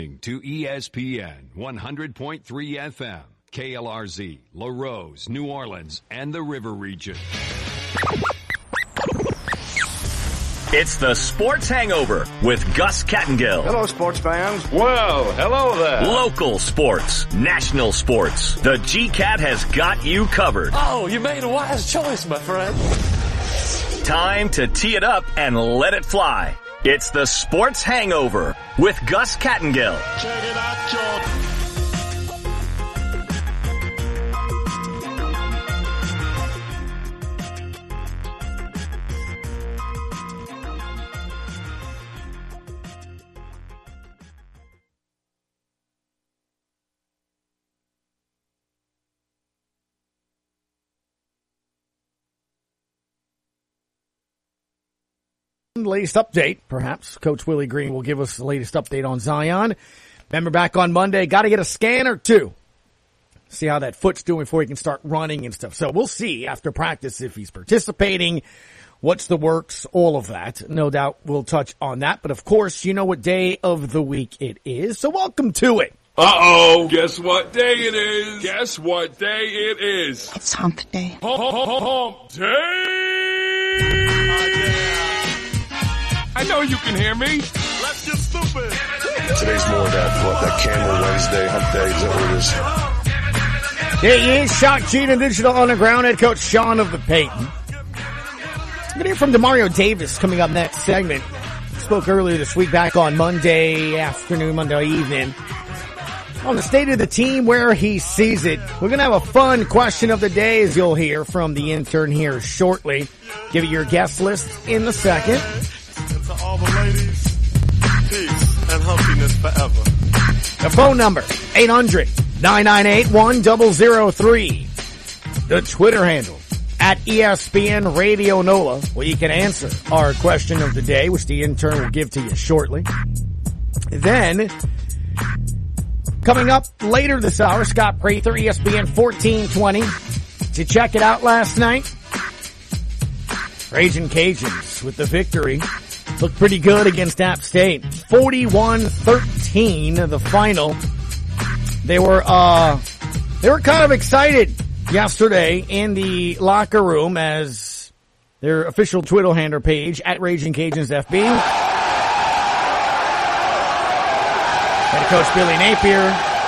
To ESPN 100.3 FM, KLRZ, LaRose, New Orleans, and the River Region. It's the Sports Hangover with Gus Kattengill. Hello, sports fans. Well, hello there. Local sports, national sports. The GCAT has got you covered. Oh, you made a wise choice, my friend. Time to tee it up and let it fly. It's the Sports Hangover with Gus Kattengill. Check it out, George. Latest update, perhaps. Coach Willie Green will give us the latest update on Zion. Remember, back on Monday, got to get a scan or two. See how that foot's doing before he can start running and stuff. So we'll see after practice if he's participating, what's the works, all of that. No doubt we'll touch on that. But, of course, you know what day of the week it is, so welcome to it. Uh-oh. Guess what day it is? Guess what day it is? It's hump day. Hump day! I know you can hear me. Let's get stupid. Today's more that Camel Wednesday, hump day, is that what it is? There he is, Shock Gene and Digital Underground head coach Sean of the Peyton. We're going to hear from DeMario Davis coming up next segment. Spoke earlier this week back on Monday afternoon, Monday evening, on the state of the team, where he sees it. We're going to have a fun question of the day, as you'll hear from the intern here shortly. Give you your guest list in the second. And to all the ladies, peace and humpiness forever. The phone number, 800-998-1003. The Twitter handle, at ESPN Radio NOLA, where you can answer our question of the day, which the intern will give to you shortly. Then, coming up later this hour, Scott Prather, ESPN 1420. Did you check it out last night? Raging Cajuns with the victory. Looked pretty good against App State. 41-13, the final. They were kind of excited yesterday in the locker room as their official Twitter handle page at Raging Cajuns FB. Head coach Billy Napier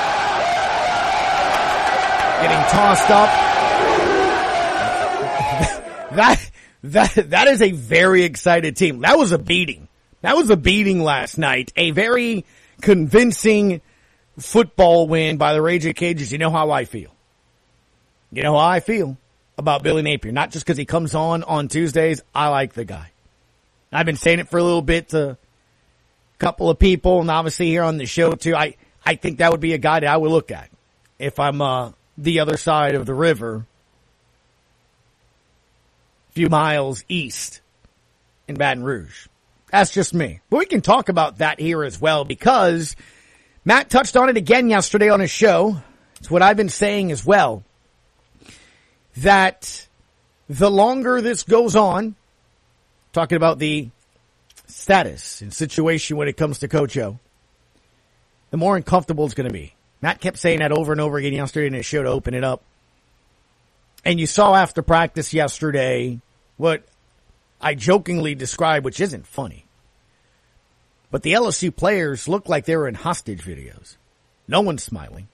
getting tossed up. That is a very excited team. That was a beating. That was a beating last night. A very convincing football win by the Raging Cajuns. You know how I feel. You know how I feel about Billy Napier. Not just because he comes on Tuesdays. I like the guy. I've been saying it for a little bit to a couple of people, and obviously here on the show too. I think that would be a guy that I would look at if I'm the other side of the river, few miles east in Baton Rouge. That's just me. But we can talk about that here as well, because Matt touched on it again yesterday on his show. It's what I've been saying as well, that the longer this goes on, talking about the status and situation when it comes to Coach O, the more uncomfortable it's going to be. Matt kept saying that over and over again yesterday in his show to open it up. And you saw after practice yesterday what I jokingly described, which isn't funny. But the LSU players looked like they were in hostage videos. No one's smiling.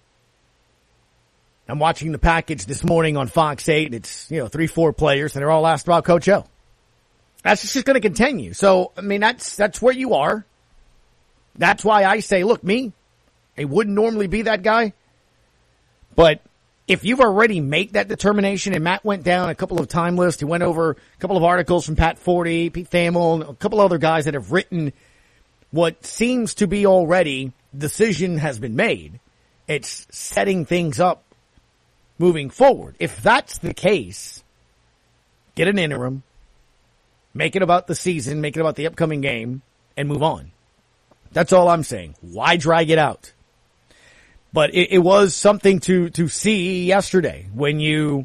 I'm watching the package this morning on Fox 8. It's, 3-4 players, and they're all asked about Coach O. That's just going to continue. So, I mean, that's where you are. That's why I say, look, I wouldn't normally be that guy. But if you've already made that determination, and Matt went down a couple of time lists, he went over a couple of articles from Pat Forty, Pete Thamel, and a couple other guys that have written what seems to be already decision has been made. It's setting things up moving forward. If that's the case, get an interim, make it about the season, make it about the upcoming game, and move on. That's all I'm saying. Why drag it out? But it was something to see yesterday when you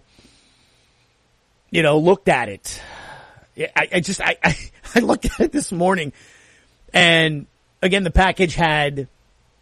looked at it. I looked at it this morning, and again, the package had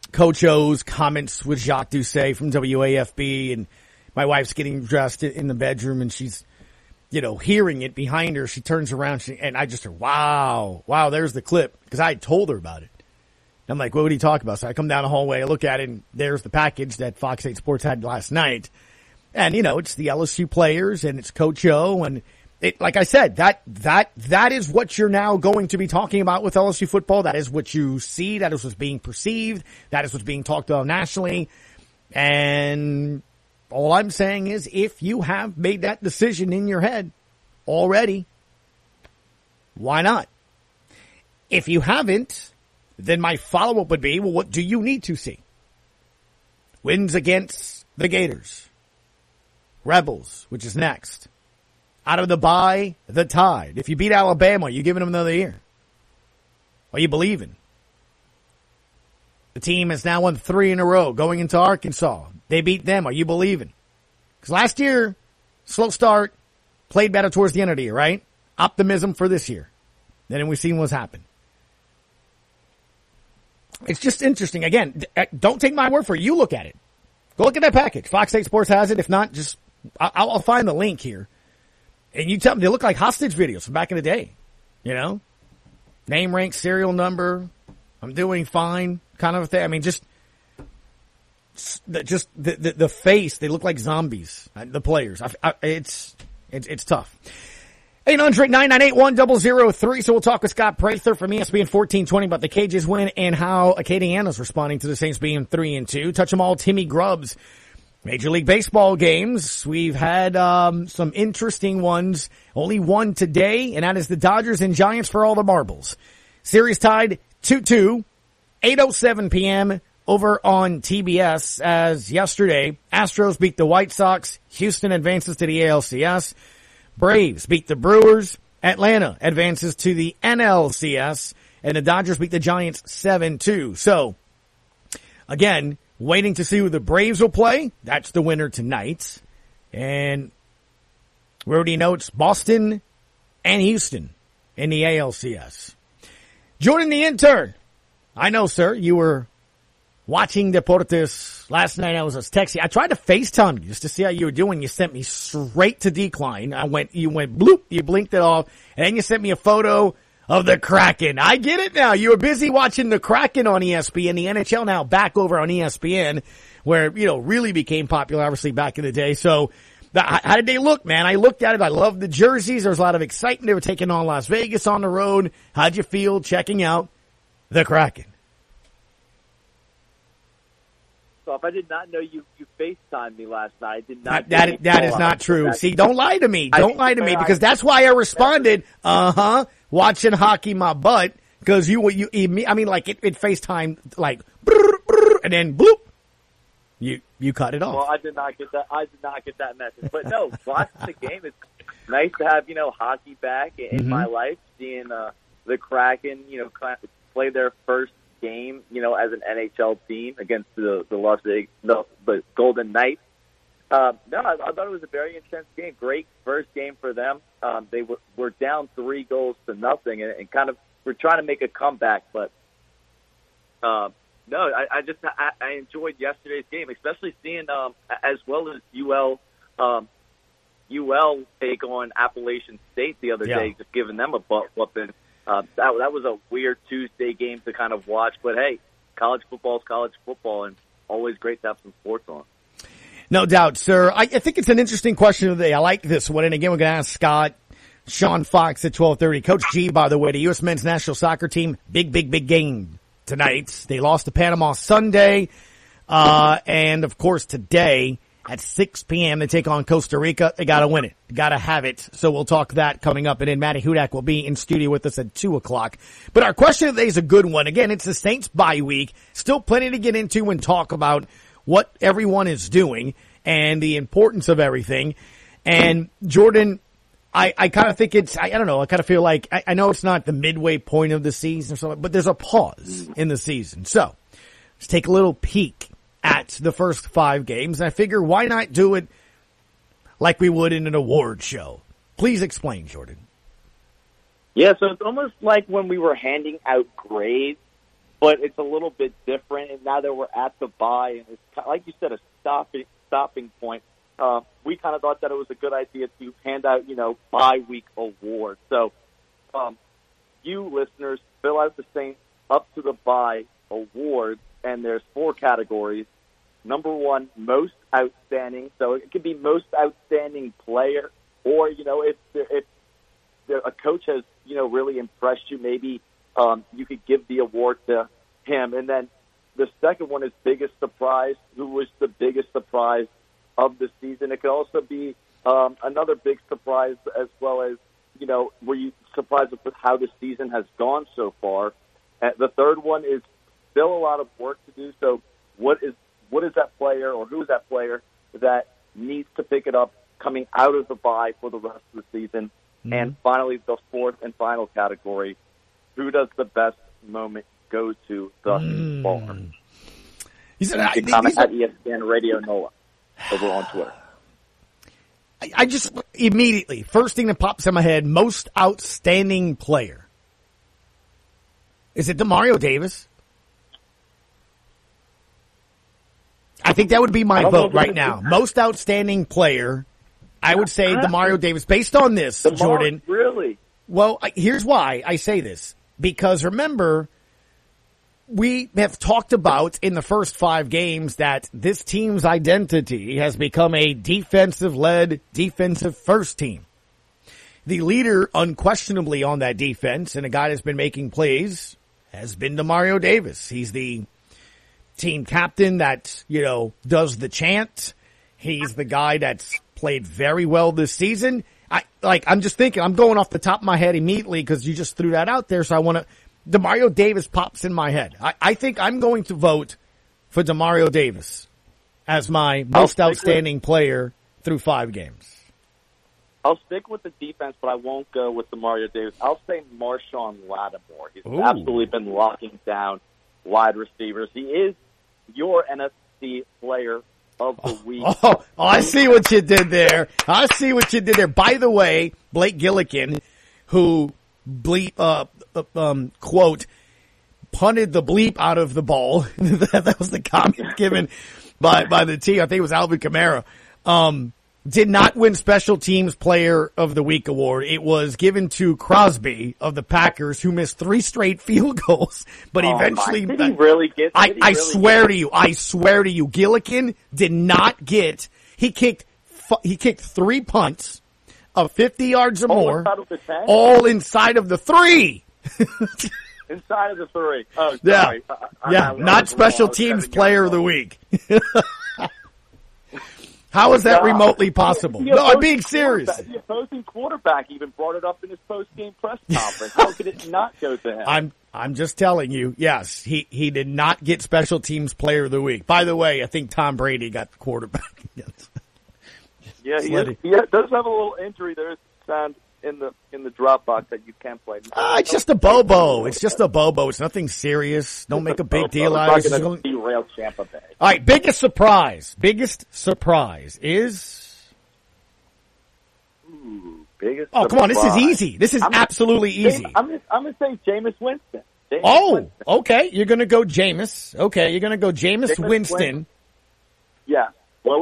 Coach O's comments with Jacques Doucet from WAFB, and my wife's getting dressed in the bedroom, and she's, hearing it behind her. She turns around, and I just heard, wow, there's the clip, because I had told her about it. I'm like, what would he talk about? So I come down the hallway, I look at it, and there's the package that Fox 8 Sports had last night. And, it's the LSU players, and it's Coach O, and it, like I said, that is what you're now going to be talking about with LSU football. That is what you see. That is what's being perceived. That is what's being talked about nationally. And all I'm saying is, if you have made that decision in your head already, why not? If you haven't, then my follow-up would be, well, what do you need to see? Wins against the Gators. Rebels, which is next. Out of the bye, the Tide. If you beat Alabama, are you giving them another year? Are you believing? The team has now won 3 in a row going into Arkansas. They beat them. Are you believing? Because last year, slow start, played better towards the end of the year, right? Optimism for this year. Then we've seen what's happened. It's just interesting. Again, don't take my word for it. You look at it. Go look at that package. Fox 8 Sports has it. If not, just I'll find the link here. And you tell me they look like hostage videos from back in the day. Name, rank, serial number. I'm doing fine, kind of a thing. I mean, just the face. They look like zombies. The players. It's tough. 800-998-1003. So we'll talk with Scott Prather from ESPN 1420 about the Cages win and how Acadiana's responding to the Saints being 3-2. Touch them all, Timmy Grubbs. Major League Baseball games. We've had some interesting ones. Only one today, and that is the Dodgers and Giants for all the marbles. Series tied 2-2, 8:07 p.m. over on TBS, as yesterday, Astros beat the White Sox. Houston advances to the ALCS. Braves beat the Brewers. Atlanta advances to the NLCS. And the Dodgers beat the Giants 7-2. So, again, waiting to see who the Braves will play. That's the winner tonight. And we already know it's Boston and Houston in the ALCS. Jordan the intern. I know, sir, you were watching Deportes last night. I was texting. I tried to FaceTime you just to see how you were doing. You sent me straight to decline. You went bloop. You blinked it off. And then you sent me a photo of the Kraken. I get it now. You were busy watching the Kraken on ESPN. The NHL now back over on ESPN, where, really became popular, obviously, back in the day. So, how did they look, man? I looked at it. I loved the jerseys. There was a lot of excitement. They were taking on Las Vegas on the road. How'd you feel checking out the Kraken? If I did not know you FaceTimed me last night, I did not. That is not true. See, don't lie to me. Don't lie to me, because that's why I responded, watching hockey my butt, because you it FaceTime like, and then bloop. You cut it off. Well, I did not get that message. But no, watching the game, it's nice to have, hockey back in my life, seeing the Kraken, play their first game, as an NHL team against the Las Vegas, the Golden Knights. I thought it was a very intense game. Great first game for them. They were down 3-0 and kind of were trying to make a comeback, but I enjoyed yesterday's game, especially seeing as well as UL take on Appalachian State the other day, just giving them a butt whooping. That was a weird Tuesday game to kind of watch, but hey, college football is college football, and always great to have some sports on. No doubt, sir. I think it's an interesting question of the day. I like this one, and again, we're going to ask Scott, Sean Fox at 12:30. Coach G, by the way, the U.S. men's national soccer team, big game tonight. They lost to Panama Sunday, and of course today at 6 p.m. they take on Costa Rica. They got to win it. Got to have it. So we'll talk that coming up. And then Matty Hudak will be in studio with us at 2 o'clock. But our question of the day is a good one. Again, it's the Saints bye week. Still plenty to get into and talk about what everyone is doing and the importance of everything. And Jordan, I kind of think I don't know. I kind of feel like, I know it's not the midway point of the season or something, but there's a pause in the season. So let's take a little peek at the first 5 games. And I figure, why not do it like we would in an award show? Please explain, Jordan. Yeah, so it's almost like when we were handing out grades but it's a little bit different. And now that we're at the bye, and it's kind of, like you said, a stopping point. We kind of thought that it was a good idea to hand out, bye week awards. So, you listeners, fill out the same up to the bye awards, and there's 4 categories. Number 1, most outstanding. So it could be most outstanding player, or if a coach has really impressed you, maybe you could give the award to him. And then the second one is biggest surprise. Who was the biggest surprise of the season? It could also be another big surprise, as well as were you surprised with how the season has gone so far? The third one is still a lot of work to do. So what is that player, or who is that player that needs to pick it up coming out of the bye for the rest of the season? Mm-hmm. And finally, the fourth and final category, who does the best moment go to thus far? You can comment at ESPN Radio NOLA over on Twitter. I just immediately, first thing that pops in my head, most outstanding player. Is it DeMario Davis? I think that would be my vote right now. Most outstanding player, I would say DeMario Davis. Based on this, Jordan. Really? Well, here's why I say this. Because remember, we have talked about in the first 5 games that this team's identity has become a defensive-led, defensive-first team. The leader, unquestionably, on that defense, and a guy that's been making plays, has been DeMario Davis. He's the team captain that, does the chant. He's the guy that's played very well this season. I'm just thinking, I'm going off the top of my head immediately because you just threw that out there, so I want to. DeMario Davis pops in my head. I think I'm going to vote for DeMario Davis as my most outstanding player through 5 games. I'll stick with the defense, but I won't go with DeMario Davis. I'll say Marshawn Lattimore. He's absolutely been locking down wide receivers. He is your NFC player of the week. Oh, I see what you did there. By the way, Blake Gillikin, who quote, punted the bleep out of the ball. That was the comment given by the team. I think it was Alvin Kamara. Did not win Special Teams Player of the Week award. It was given to Crosby of the Packers, who missed 3 straight field goals, but eventually. Did he really get? I swear to you, Gillikin did not get. He kicked 3 punts of 50 yards or more, all inside of the 3. Inside of the 3. Oh, sorry. Yeah, not Special Teams Player of the Week. How is that remotely possible? No, I'm being serious. The opposing quarterback even brought it up in his post-game press conference. How could it not go to him? I'm just telling you, yes, he did not get Special Teams Player of the Week. By the way, I think Tom Brady got the quarterback. Yeah, he does have a little injury. There is sound in the drop box that you can't play. It's just a bobo. It's nothing serious. Don't make a big deal out of it. It's going to derail Tampa Bay. All right, biggest surprise is. Come on! This is easy. This is absolutely easy. I'm going to say Jameis Winston. Winston. Okay. You're going to go Jameis. Okay, you're going to go Jameis Winston. Yeah,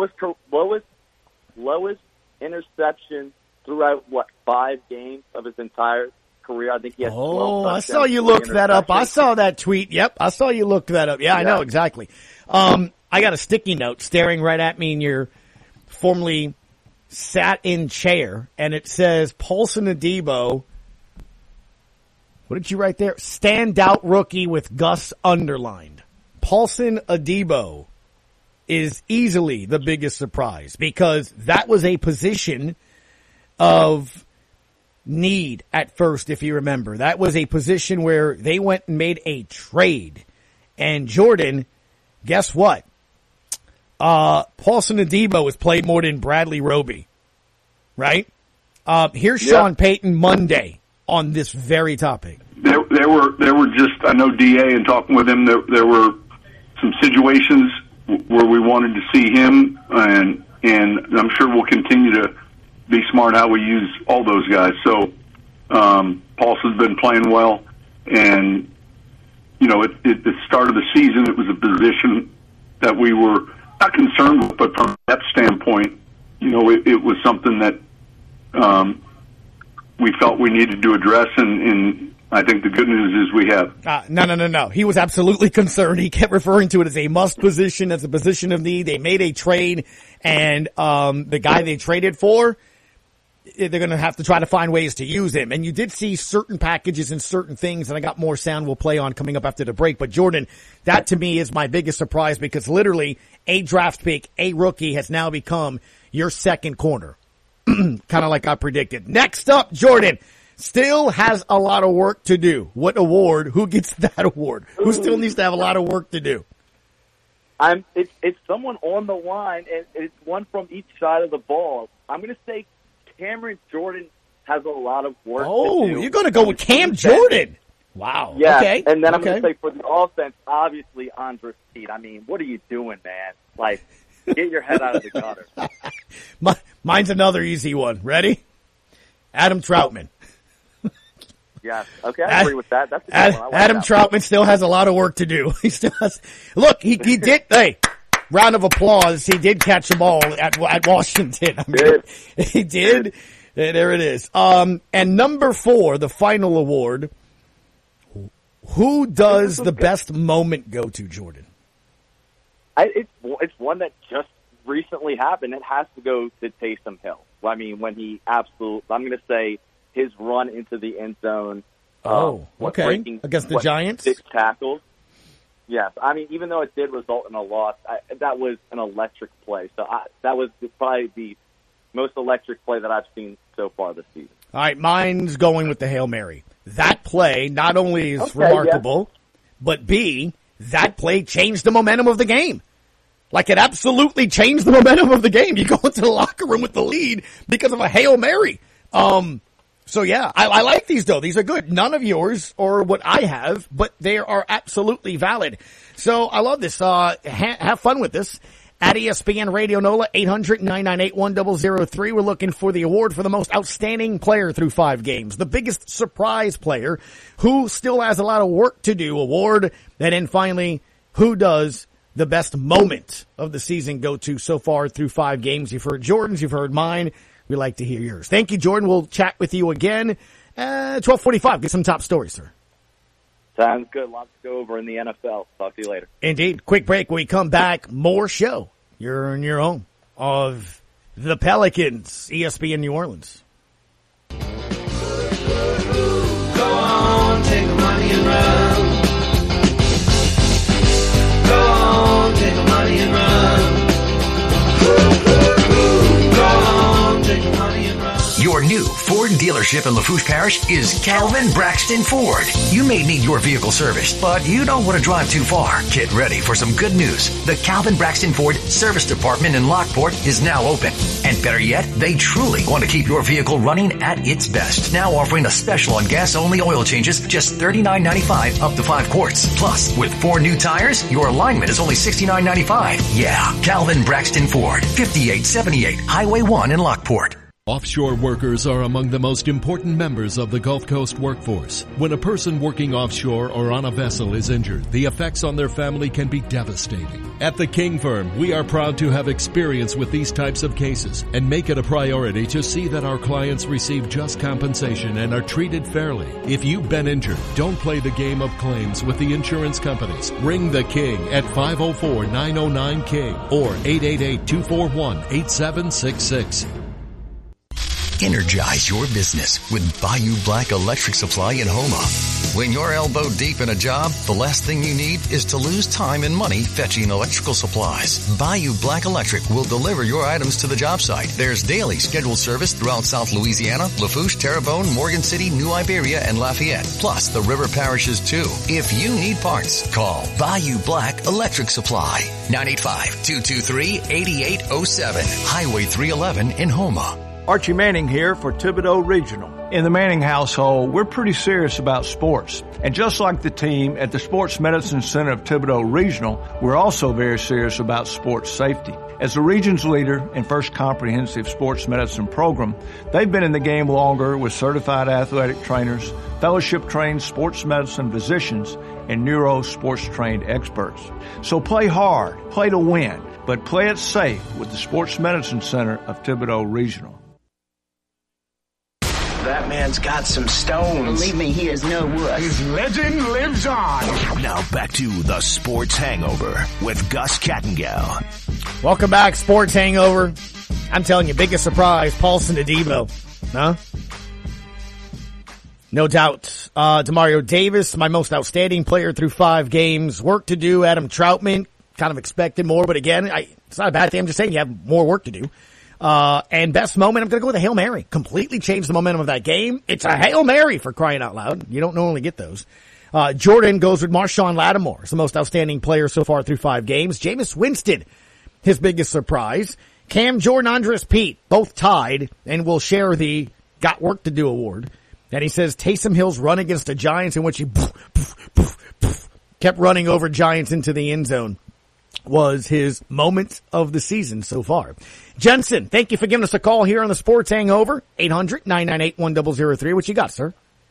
lowest interception throughout 5 games of his entire career. I think he has 12 touchdowns. I saw you looked that up. I saw that tweet. Yep, I saw you looked that up. Yeah, I know exactly. I got a sticky note staring right at me in your formerly sat-in chair, and it says Paulson Adebo. What did you write there? Standout rookie with Gus underlined. Paulson Adebo is easily the biggest surprise because that was a position of need at first, if you remember. That was a position where they went and made a trade. And Jordan, guess what? Paulson Adebo has played more than Bradley Roby, right? Here's Sean Payton Monday on this very topic. There were just, I know DA and talking with him, there were some situations where we wanted to see him, and I'm sure we'll continue to be smart how we use all those guys. So Paulson's been playing well, and at the start of the season, it was a position that we were not concerned with, but from a depth standpoint, it was something that we felt we needed to address, and I think the good news is we have. No. He was absolutely concerned. He kept referring to it as a must position, as a position of need. They made a trade, and the guy they traded for, they're going to have to try to find ways to use him. And you did see certain packages and certain things, and I got more sound we'll play on coming up after the break. But Jordan, that to me is my biggest surprise, because literally a draft pick, a rookie, has now become your second corner. Kind of like I predicted. Next up, Jordan still has a lot of work to do. What award? Who gets that award? Who still needs to have a lot of work to do? It's someone on the line, and it's one from each side of the ball. I'm going to say Cameron Jordan has a lot of work to do. Oh, you're going to go with Cam Jordan. Wow. Yeah, okay. And then I'm going to say for the offense, obviously, Andres Speed. I mean, what are you doing, man? Like, get your head out of the gutter. Mine's another easy one. Ready? Adam Troutman. Yeah. Okay, I agree with that. That's a good one. Adam Troutman still has a lot of work to do. He still has. Look, he did. Hey, round of applause. He did catch a ball at Washington. I mean, he did. There it is. And number 4, the final award. Who does the best moment go to, Jordan? It's one that just recently happened. It has to go to Taysom Hill. I mean, when he I'm going to say his run into the end zone. Okay. Against the Giants? 6 tackles. Yes. I mean, even though it did result in a loss, that was an electric play. So that was probably the most electric play that I've seen so far this season. All right, mine's going with the Hail Mary. That play not only is remarkable, but B, that play changed the momentum of the game. Like, it absolutely changed the momentum of the game. You go into the locker room with the lead because of a Hail Mary. So yeah, I like these though. These are good. None of yours or what I have, but they are absolutely valid. So I love this. Have fun with this. At ESPN Radio NOLA, 800-998-1003. We're looking for the award for the most outstanding player through 5 games. The biggest surprise player who still has a lot of work to do award. And then finally, who does the best moment of the season go to so far through 5 games? You've heard Jordan's, you've heard mine. We'd like to hear yours. Thank you, Jordan. We'll chat with you again at 12:45. Get some top stories, sir. Sounds good. Lots to go over in the NFL. Talk to you later. Indeed. Quick break. When we come back, more show. You're in your home of the Pelicans, ESPN New Orleans. Go on, take the money and run. Go on, take the money and run. Go on, take the money and run. Your new Ford dealership in Lafourche Parish is Calvin Braxton Ford. You may need your vehicle serviced, but you don't want to drive too far. Get ready for some good news. The Calvin Braxton Ford Service Department in Lockport is now open. And better yet, they truly want to keep your vehicle running at its best. Now offering a special on gas-only oil changes, just $39.95 up to 5 quarts. Plus, with 4 new tires, your alignment is only $69.95. Yeah, Calvin Braxton Ford, 5878 Highway 1 in Lockport. Offshore workers are among the most important members of the Gulf Coast workforce. When a person working offshore or on a vessel is injured, the effects on their family can be devastating. At the King Firm, we are proud to have experience with these types of cases and make it a priority to see that our clients receive just compensation and are treated fairly. If you've been injured, don't play the game of claims with the insurance companies. Ring the King at 504-909-KING or 888-241-8766. Energize your business with Bayou Black Electric Supply in Houma. When you're elbow deep in a job, the last thing you need is to lose time and money fetching electrical supplies. Bayou Black Electric will deliver your items to the job site. There's daily scheduled service throughout South Louisiana, Lafourche, Terrebonne, Morgan City, New Iberia, and Lafayette, plus the river parishes too. If you need parts, call Bayou Black Electric Supply. 985-223-8807, Highway 311 in Houma. Archie Manning here for Thibodeau Regional. In the Manning household, we're pretty serious about sports. And just like the team at the Sports Medicine Center of Thibodaux Regional, we're also very serious about sports safety. As the region's leader in First Comprehensive Sports Medicine Program, they've been in the game longer with certified athletic trainers, fellowship-trained sports medicine physicians, and neuro sports-trained experts. So play hard, play to win, but play it safe with the Sports Medicine Center of Thibodaux Regional. That man's got some stones. Believe me, he is no wuss. His legend lives on. Now back to the Sports Hangover with Gus Kattengell. Welcome back, Sports Hangover. I'm telling you, biggest surprise, Paulson Adebo. Huh? No doubt. Demario Davis, my most outstanding player through 5 games. Work to do. Adam Troutman, kind of expected more, but again, it's not a bad thing. I'm just saying you have more work to do. And best moment, I'm going to go with a Hail Mary. Completely changed the momentum of that game. It's a Hail Mary, for crying out loud. You don't normally get those. Jordan goes with Marshawn Lattimore. It's the most outstanding player so far through 5 games. Jameis Winston, his biggest surprise. Cam Jordan, Andres Pete, both tied and will share the Got Work to Do award. And he says Taysom Hill's run against the Giants in which he kept running over Giants into the end zone was his moment of the season so far. Jensen, thank you for giving us a call here on the Sports Hangover. 800-998-1003. What you got, sir?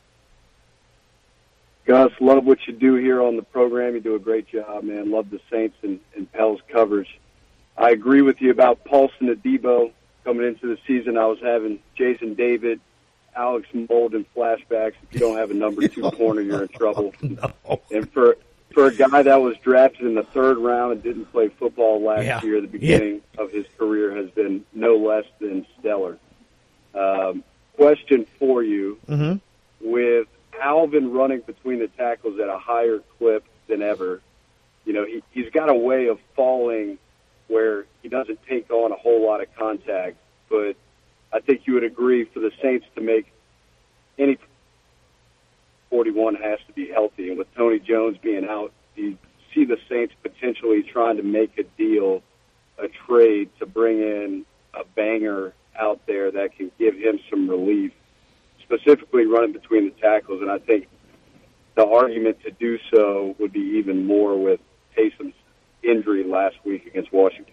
Gus, love what you do here on the program. You do a great job, man. Love the Saints and Pels coverage. I agree with you about Paulson Adebo. Coming into the season, I was having Jason David, Alex Molden flashbacks. If you don't have a number 2 corner, you're in trouble. No. And for a guy that was drafted in the 3rd round and didn't play football last year, the beginning of his career has been no less than stellar. Question for you. Mm-hmm. With Alvin running between the tackles at a higher clip than ever, you know, he's got a way of falling where he doesn't take on a whole lot of contact. But I think you would agree for the Saints to make any 41 has to be healthy. And with Tony Jones being out, you see the Saints potentially trying to make a deal, a trade to bring in a banger out there that can give him some relief, specifically running between the tackles. And I think the argument to do so would be even more with Taysom's injury last week against Washington.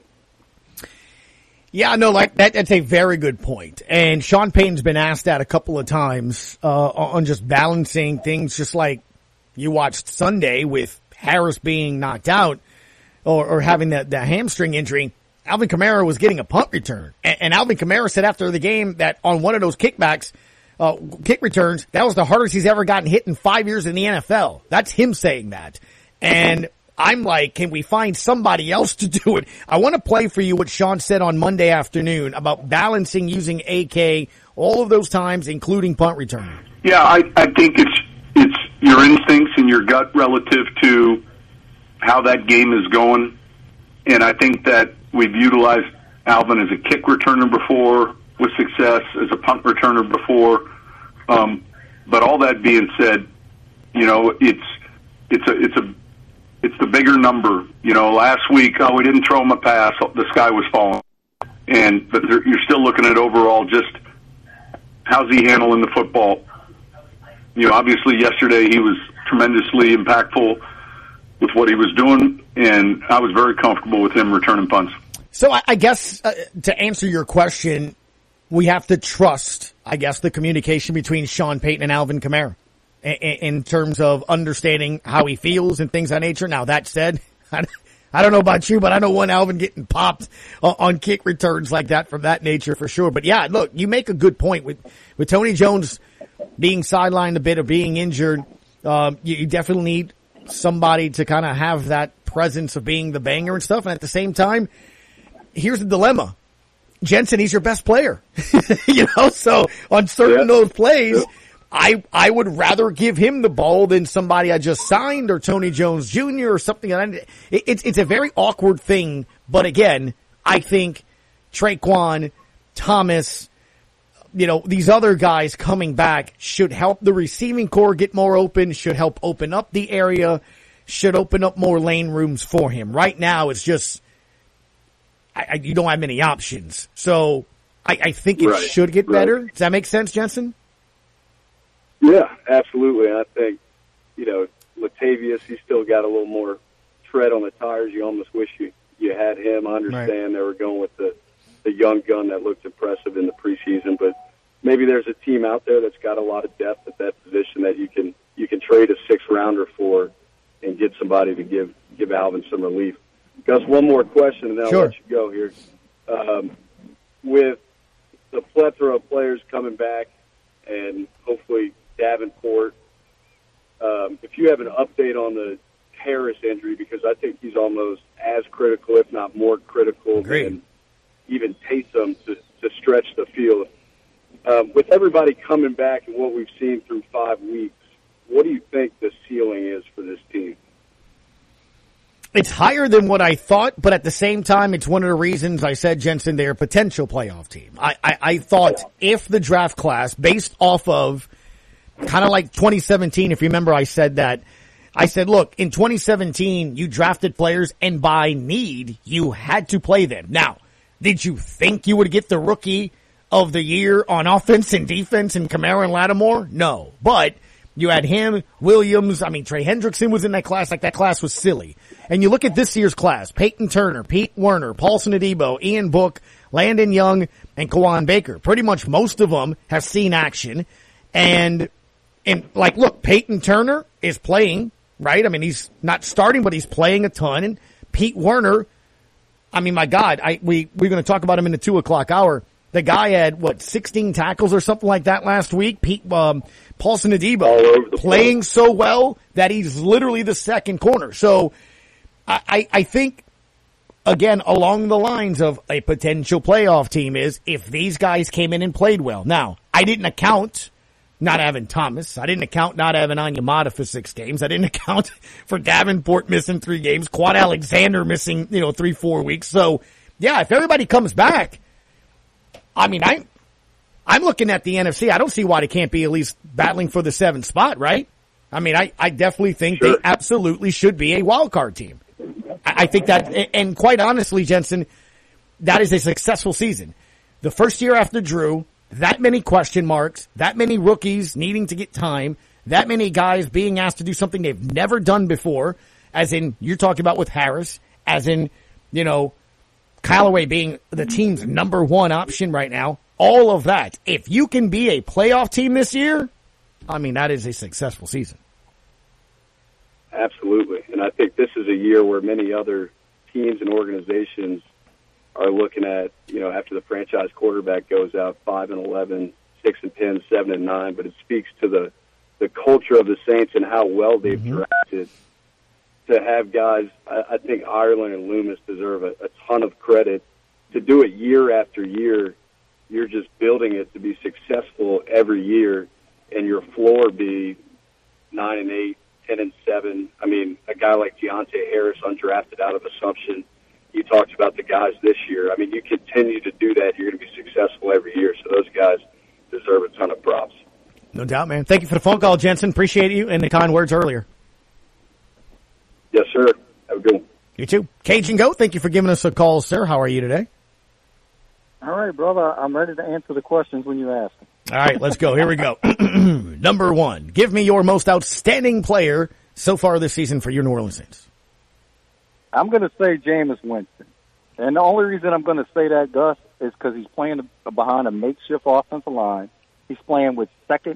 Yeah, no, like that's a very good point. And Sean Payton's been asked that a couple of times, on just balancing things, just like you watched Sunday with Harris being knocked out or having the hamstring injury. Alvin Kamara was getting a punt return. And Alvin Kamara said after the game that on one of those kick returns, that was the hardest he's ever gotten hit in 5 years in the NFL. That's him saying that. And I'm like, can we find somebody else to do it? I want to play for you what Sean said on Monday afternoon about balancing using AK all of those times, including punt return. Yeah, I think it's your instincts and your gut relative to how that game is going. And I think that we've utilized Alvin as a kick returner before with success, as a punt returner before. But all that being said, you know, it's the bigger number. You know, last week, we didn't throw him a pass. The sky was falling. But you're still looking at overall just how's he handling the football. You know, obviously yesterday he was tremendously impactful with what he was doing, and I was very comfortable with him returning punts. So I guess to answer your question, we have to trust, I guess, the communication between Sean Payton and Alvin Kamara in terms of understanding how he feels and things of that nature. Now, that said, I don't know about you, but I don't want Alvin getting popped on kick returns like that from that nature for sure. But yeah, look, you make a good point with Tony Jones being sidelined a bit or being injured. You definitely need somebody to kind of have that presence of being the banger and stuff. And at the same time, here's the dilemma. Jensen, he's your best player. You know, so on certain of those plays, I would rather give him the ball than somebody I just signed or Tony Jones Jr. or something. It's a very awkward thing. But again, I think Traquan, Thomas, you know, these other guys coming back should help the receiving core get more open, should help open up the area, should open up more lane rooms for him. Right now, it's just, you don't have many options. So I think it should get better. Does that make sense, Jensen? Yeah, absolutely. And I think, Latavius, he's still got a little more tread on the tires. You almost wish you had him. I understand they were going with the young gun that looked impressive in the preseason, but maybe there's a team out there that's got a lot of depth at that position that you can trade a 6-rounder for and get somebody to give Alvin some relief. Gus, one more question, and then I'll let you go here. With the plethora of players coming back and hopefully Davenport, if you have an update on the Harris injury, because I think he's almost as critical, if not more critical, than even Taysom to stretch the field. With everybody coming back and what we've seen through 5 weeks, what do you think the ceiling is for this team? It's higher than what I thought, but at the same time, it's one of the reasons I said, Jensen, they're a potential playoff team. I thought if the draft class, based off of kind of like 2017, if you remember, I said, look, in 2017, you drafted players, and by need, you had to play them. Now, did you think you would get the rookie of the year on offense and defense and Kamara and Lattimore? No. But you had him, Williams, Trey Hendrickson was in that class. Like, that class was silly. And you look at this year's class, Peyton Turner, Pete Werner, Paulson Adebo, Ian Book, Landon Young, and Kawan Baker. Pretty much most of them have seen action. And look, Peyton Turner is playing, right? He's not starting, but he's playing a ton. And Pete Werner, my God, we're going to talk about him in the 2:00 hour. The guy had, 16 tackles or something like that last week. Paulson Adebo playing so well that he's literally the second corner. So I think, again, along the lines of a potential playoff team is if these guys came in and played well. Now, I didn't account not having Thomas. I didn't account not having Onyemata for 6 games. I didn't account for Davenport missing 3 games. Quan Alexander missing, 3-4 weeks. So, yeah, if everybody comes back, I'm looking at the NFC. I don't see why they can't be at least battling for the 7th spot, right? I definitely think they absolutely should be a wild card team. I think that, and quite honestly, Jensen, that is a successful season. The first year after Drew, that many question marks, that many rookies needing to get time, that many guys being asked to do something they've never done before, as in, you're talking about with Harris, as in, Callaway being the team's number 1 option right now, all of that. If you can be a playoff team this year, that is a successful season. Absolutely. And I think this is a year where many other teams and organizations are looking at, after the franchise quarterback goes out 5-11, 6-10, 7-9, but it speaks to the culture of the Saints and how well they've drafted. To have guys, I think Ireland and Loomis deserve a ton of credit. To do it year after year, you're just building it to be successful every year, and your floor be 9-8, 10-7. A guy like Deontay Harris, undrafted out of Assumption. You talked about the guys this year. You continue to do that, you're going to be successful every year. So those guys deserve a ton of props. No doubt, man. Thank you for the phone call, Jensen. Appreciate you and the kind words earlier. Yes, sir. Have a good one. You too. Cajun Goat, thank you for giving us a call, sir. How are you today? All right, brother. I'm ready to answer the questions when you ask them. All right, let's go. Here we go. Number 1, give me your most outstanding player so far this season for your New Orleans Saints. I'm going to say Jameis Winston. And the only reason I'm going to say that, Gus, is because he's playing behind a makeshift offensive line. He's playing with second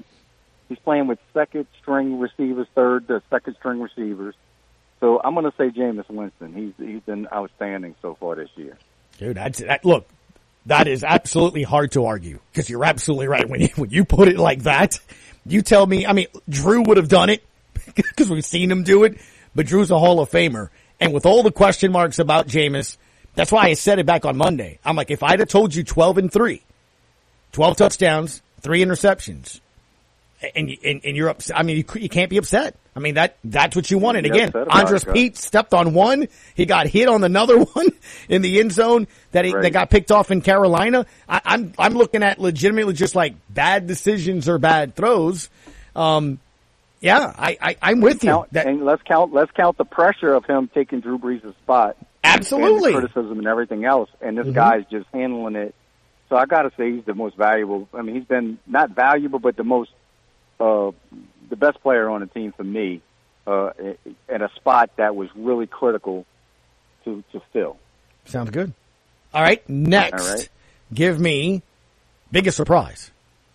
string receivers, third to second string receivers. So I'm going to say Jameis Winston. He's been outstanding so far this year. Dude, look, that is absolutely hard to argue because you're absolutely right. When you put it like that, you tell me, Drew would have done it because we've seen him do it, but Drew's a Hall of Famer. And with all the question marks about Jameis, that's why I said it back on Monday. I'm like, if I'd have told you 12-3, 12 touchdowns, 3 interceptions, and you're upset. You can't be upset. That's what you wanted. Again, Andres Pete stepped on one. He got hit on another one in the end zone that got picked off in Carolina. I'm looking at legitimately just like bad decisions or bad throws. I'm with you. And let's count the pressure of him taking Drew Brees' spot. Absolutely. And the criticism and everything else. And this guy's just handling it. So I got to say he's the most valuable. He's been not valuable, but the most the best player on the team for me at a spot that was really critical to fill. Sounds good. All right, next, All right. Give me biggest surprise.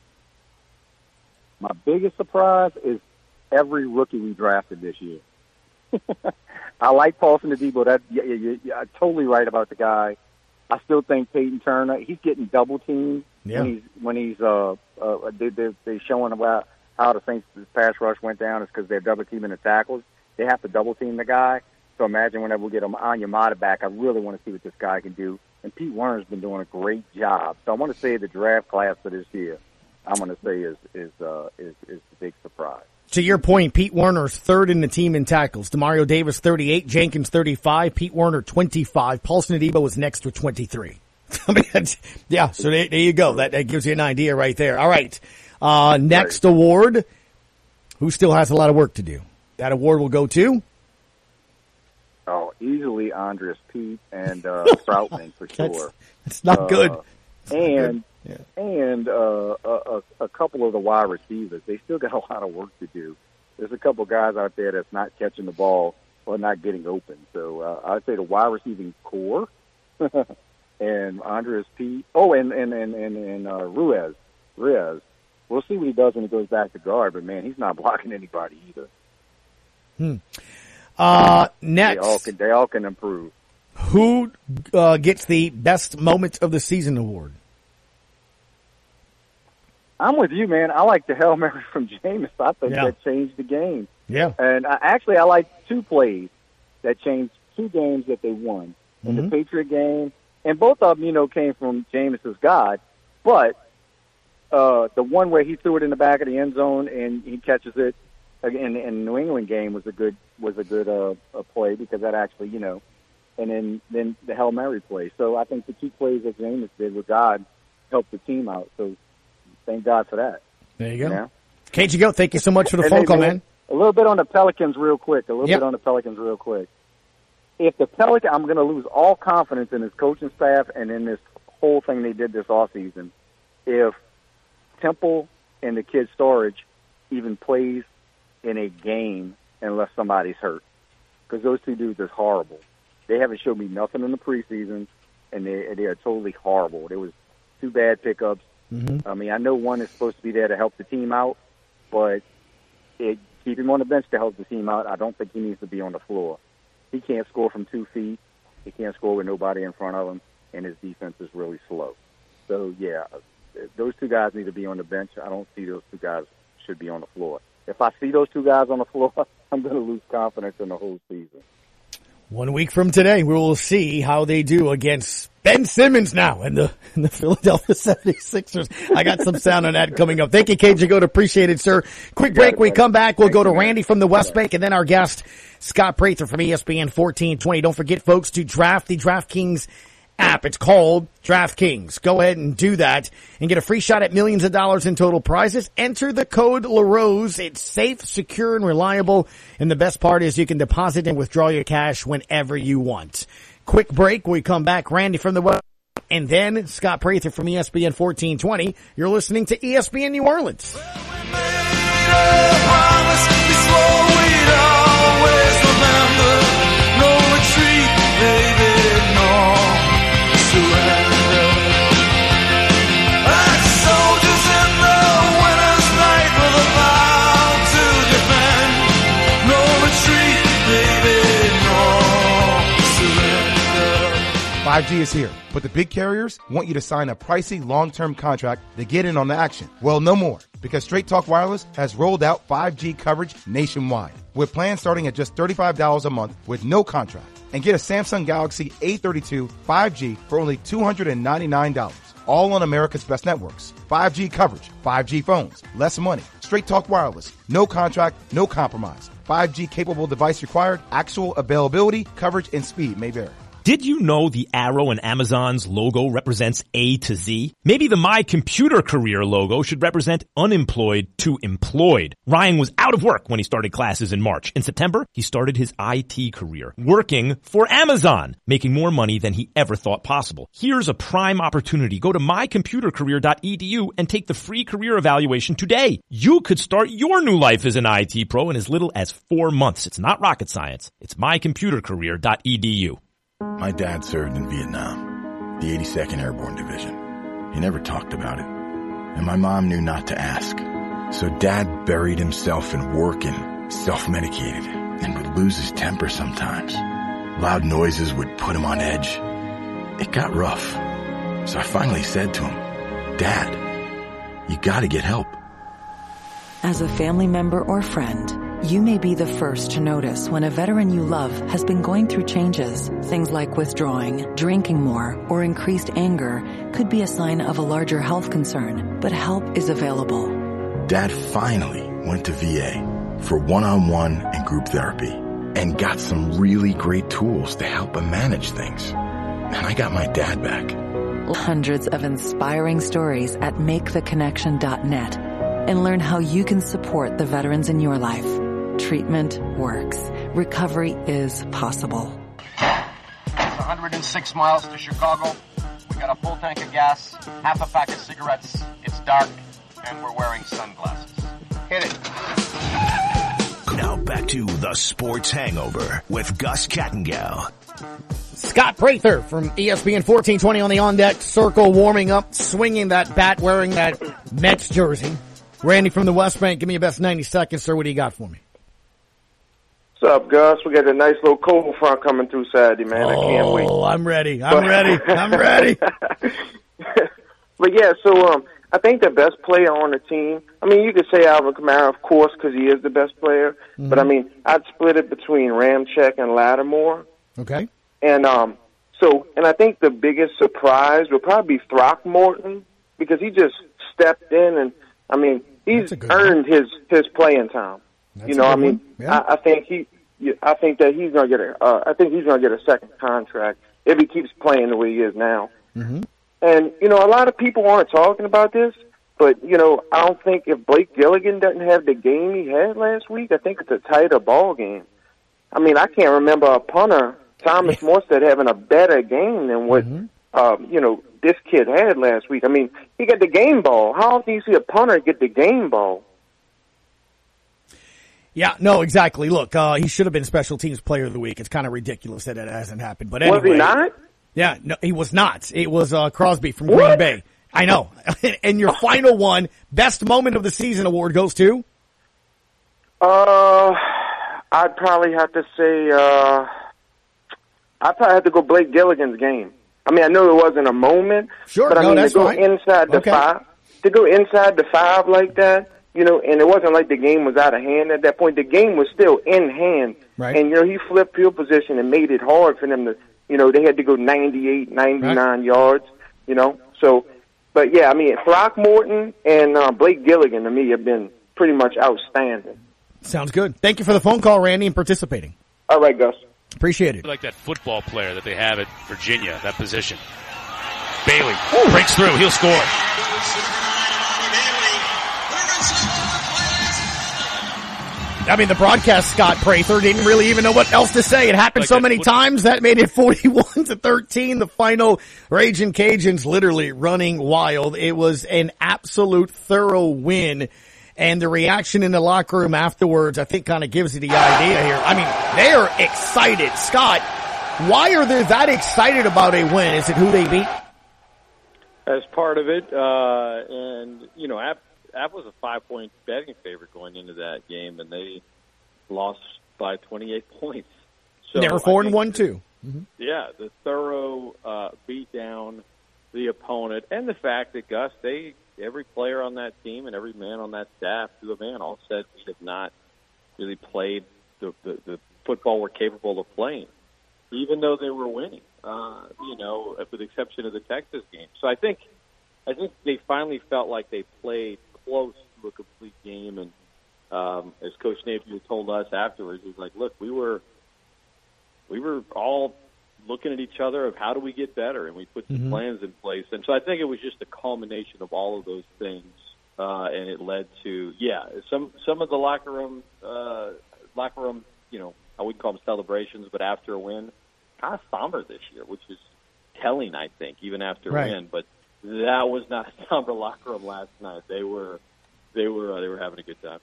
My biggest surprise is every rookie we drafted this year. I like Paulson Adebo. You're totally right about the guy. I still think Peyton Turner, he's getting double teamed when he's they're showing about how the Saints' pass rush went down is because they're double teaming the tackles. They have to double team the guy. So imagine whenever we get Anya Mata back, I really want to see what this guy can do. And Pete Werner's been doing a great job. So I want to say the draft class for this year, I'm going to say is the big surprise. To your point, Pete Werner's third in the team in tackles. Demario Davis, 38. Jenkins, 35. Pete Werner, 25. Paulson Adebo was next with 23. I mean, yeah, so there you go. That gives you an idea right there. All right. Next award, who still has a lot of work to do? That award will go to? Oh, easily Andres Pete and Troutman for sure. It's not good. And a couple of the wide receivers, they still got a lot of work to do. There's a couple guys out there that's not catching the ball or not getting open. So I'd say the wide receiving core and Andres Pete. Oh, and Ruiz. We'll see what he does when he goes back to guard, but man, he's not blocking anybody either. Next, they all can improve. Who gets the best moment of the season award? I'm with you, man. I like the Hail Mary from Jameis. I think that changed the game. Yeah. And I like two plays that changed two games that they won. In the Patriot game, and both of them, came from Jameis's God. But the one where he threw it in the back of the end zone and he catches it in the New England game was a good play because that actually, and then the Hail Mary play. So I think the two plays that Jameis did with God helped the team out. So thank God for that. There you go. KG Go, thank you so much for the phone call, man. A little bit on the Pelicans real quick. If the Pelicans, I'm going to lose all confidence in his coaching staff and in this whole thing they did this offseason if Temple and the kid Storage even plays in a game unless somebody's hurt. Because those two dudes are horrible. They haven't showed me nothing in the preseason, and they are totally horrible. There was two bad pickups. I mean, I know one is supposed to be there to help the team out, but keep him on the bench to help the team out. I don't think he needs to be on the floor. He can't score from 2 feet. He can't score with nobody in front of him, and his defense is really slow. So, yeah, those two guys need to be on the bench. I don't see those two guys should be on the floor. If I see those two guys on the floor, I'm going to lose confidence in the whole season. 1 week from today, we will see how they do against Ben Simmons now and the Philadelphia 76ers. I got some sound on that coming up. Thank you, KJ Goat. Appreciate it, sir. Quick break. We come back. We'll go to Randy from the West Bank and then our guest, Scott Prather from ESPN 1420. Don't forget, folks, to draft the DraftKings app. It's called DraftKings. Go ahead and do that and get a free shot at millions of dollars in total prizes. Enter the code LaRose. It's safe, secure, and reliable. And the best part is you can deposit and withdraw your cash whenever you want. Quick break. We come back. Randy from the West, and then Scott Prather from ESPN 1420. You're listening to ESPN New Orleans. $5G is here, but the big carriers want you to sign a pricey long-term contract to get in on the action. Well, no more, because Straight Talk Wireless has rolled out 5G coverage nationwide, with plans starting at just $35 a month with no contract. And get a Samsung Galaxy A32 5G for only $299, all on America's best networks. 5G coverage, 5G phones, less money. Straight Talk Wireless, no contract, no compromise. 5G capable device required, actual availability, coverage, and speed may vary. Did you know the arrow in Amazon's logo represents A to Z? Maybe the My Computer Career logo should represent unemployed to employed. Ryan was out of work when he started classes in March. In September, he started his IT career, working for Amazon, making more money than he ever thought possible. Here's a prime opportunity. Go to mycomputercareer.edu and take the free career evaluation today. You could start your new life as an IT pro in as little as 4 months. It's not rocket science. It's mycomputercareer.edu. My dad served in Vietnam, the 82nd Airborne Division. He never talked about it, and my mom knew not to ask. So Dad buried himself in work and self-medicated, and would lose his temper sometimes. Loud noises would put him on edge. It got rough, so I finally said to him, Dad, you gotta get help. As a family member or friend, you may be the first to notice when a veteran you love has been going through changes. Things like withdrawing, drinking more, or increased anger could be a sign of a larger health concern, but help is available. Dad finally went to VA for one-on-one and group therapy and got some really great tools to help him manage things. And I got my dad back. Hundreds of inspiring stories at maketheconnection.net and learn how you can support the veterans in your life. Treatment works. Recovery is possible. It's 106 miles to Chicago. We got a full tank of gas, half a pack of cigarettes. It's dark, and we're wearing sunglasses. Hit it. Now back to the Sports Hangover with Gus Kattengell. Scott Prather from ESPN 1420 on the on-deck circle, warming up, swinging that bat, wearing that Mets jersey. Randy from the West Bank, give me your best 90 seconds, sir. What do you got for me? What's up, Gus? We got a nice little cold front coming through Saturday, man. I can't wait. Oh, I'm ready. I'm ready. But yeah, so I think the best player on the team, I mean, you could say Alvin Kamara, of course, because he is the best player. Mm-hmm. But I mean, I'd split it between Ramczyk and Lattimore. Okay. And and I think the biggest surprise will probably be Throckmorton, because he just stepped in and, I mean, he's earned his playing time. You know, I mean, yeah. I think that he's gonna get a second contract if he keeps playing the way he is now. Mm-hmm. And you know, a lot of people aren't talking about this, but you know, I don't think if Blake Gilligan doesn't have the game he had last week, I think it's a tighter ball game. I mean, I can't remember a punter, Thomas Morstead, having a better game than what you know, this kid had last week. I mean, he got the game ball. How often do you see a punter get the game ball? Yeah, no, exactly. Look, he should have been Special Teams Player of the Week. It's kind of ridiculous that it hasn't happened. But anyway, was he not? Yeah, no, he was not. It was Crosby from Green Bay. I know. And your final one, Best Moment of the Season award goes to? I'd probably have to say, I'd probably have to go Blake Gilligan's game. I mean, I know it wasn't a moment, but I mean, to go inside the five like that, you know, and it wasn't like the game was out of hand at that point. The game was still in hand. Right. And, you know, he flipped field position and made it hard for them to, you know, they had to go 98, 99 yards, you know. So, but yeah, I mean, Throckmorton and Blake Gilligan to me have been pretty much outstanding. Sounds good. Thank you for the phone call, Randy, and participating. All right, Gus. Appreciate it. Like that football player that they have at Virginia, that position. Bailey breaks through. He'll score. I mean, the broadcast, Scott Prather, didn't really even know what else to say. It happened so many times that made it 41-13. The final, Ragin' Cajuns literally running wild. It was an absolute thorough win. And the reaction in the locker room afterwards, I think, kind of gives you the idea here. I mean, they are excited. Scott, why are they that excited about a win? Is it who they beat? As part of it, and, you know, App was a 5-point betting favorite going into that game, and they lost by 28 points. So they were 4-1 too. Mm-hmm. Yeah, the thorough beat down the opponent, and the fact that Gus, every player on that team and every man on that staff, to a man, all said we have not really played the football we're capable of playing, even though they were winning. You know, with the exception of the Texas game. So I think they finally felt like they played close to a complete game, and as Coach Napier told us afterwards, he was like, "Look, we were all looking at each other of how do we get better, and we put some plans in place. And so I think it was just a culmination of all of those things, and it led to some of the locker room, you know, I wouldn't call them celebrations, but after a win, kind of somber this year, which is telling, I think, even after a win. But that was not a somber locker room last night. They were having a good time.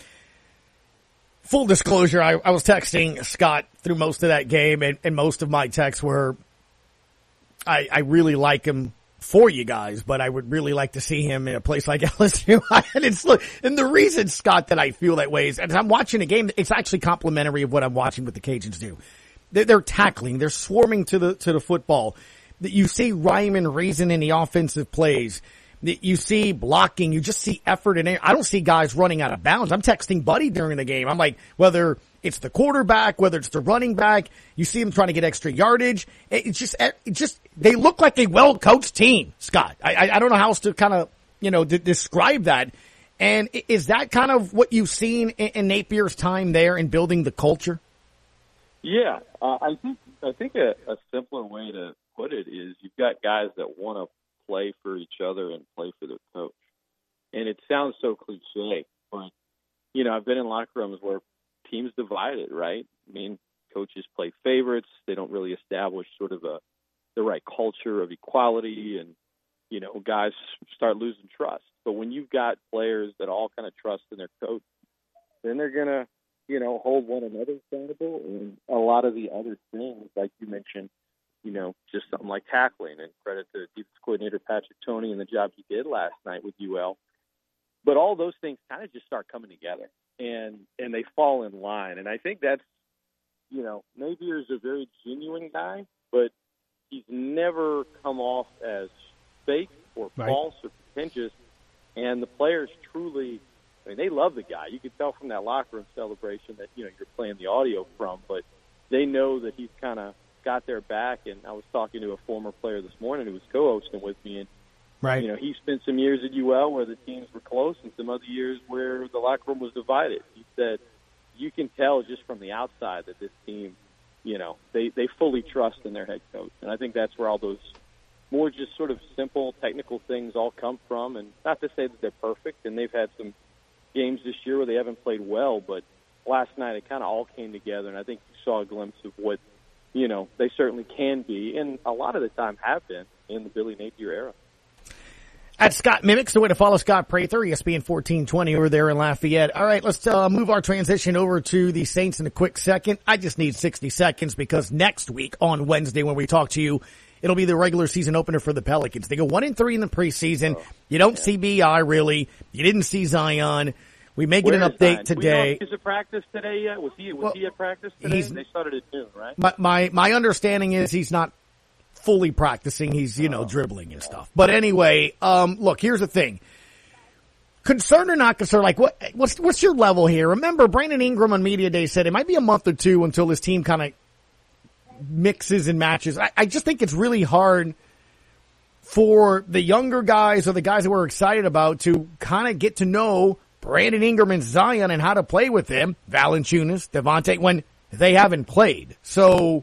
Full disclosure, I was texting Scott through most of that game, and most of my texts were, I really like him for you guys, but I would really like to see him in a place like LSU. And the reason, Scott, that I feel that way is, as I'm watching a game, it's actually complimentary of what I'm watching what the Cajuns do. They're tackling, they're swarming to the football. You see rhyme and reason in the offensive plays. You see blocking, you just see effort in it. I don't see guys running out of bounds. I'm texting Buddy during the game. I'm like, whether it's the quarterback, whether it's the running back, you see them trying to get extra yardage. It's just, they look like a well-coached team, Scott. I don't know how else to kind of, you know, describe that. And is that kind of what you've seen in Napier's time there in building the culture? Yeah, I think a simpler way to put it is you've got guys that want to play for each other and play for their coach. And it sounds so cliche, but, you know, I've been in locker rooms where teams divided, right? I mean, coaches play favorites. They don't really establish sort of the right culture of equality, and, you know, guys start losing trust. But when you've got players that all kind of trust in their coach, then they're going to, you know, hold one another accountable. And a lot of the other things, like you mentioned, you know, just something like tackling, and credit to defense coordinator Patrick Toney and the job he did last night with UL. But all those things kind of just start coming together, and they fall in line. And I think that's, you know, Napier's a very genuine guy, but he's never come off as fake or false or pretentious. And the players truly, I mean, they love the guy. You could tell from that locker room celebration that, you know, you're playing the audio from, but they know that he's kind of got their back. And I was talking to a former player this morning who was co-hosting with me, and you know, he spent some years at UL where the teams were close and some other years where the locker room was divided. He said you can tell just from the outside that this team, you know, they fully trust in their head coach. And I think that's where all those more just sort of simple technical things all come from. And not to say that they're perfect, and they've had some games this year where they haven't played well, but last night it kind of all came together, and I think you saw a glimpse of what, you know, they certainly can be, and a lot of the time have been in the Billy Napier era. At Scott Minix, the way to follow Scott Prather, ESPN 1420 over there in Lafayette. All right, let's move our transition over to the Saints in a quick second. I just need 60 seconds because next week on Wednesday when we talk to you, it'll be the regular season opener for the Pelicans. They go 1-3 in the preseason. You don't see B.I. really. You didn't see Zion. We may get an update today. Is it practice today yet? Was he at practice today? They started at noon, right? My understanding is he's not fully practicing. He's, you know, dribbling and stuff. But anyway, look, here's the thing. Concerned or not concerned, like what's your level here? Remember, Brandon Ingram on Media Day said it might be a month or two until his team kind of mixes and matches. I just think it's really hard for the younger guys or the guys that we're excited about to kind of get to know Brandon Ingram and Zion and how to play with them, Valanciunas, Devontae, when they haven't played. So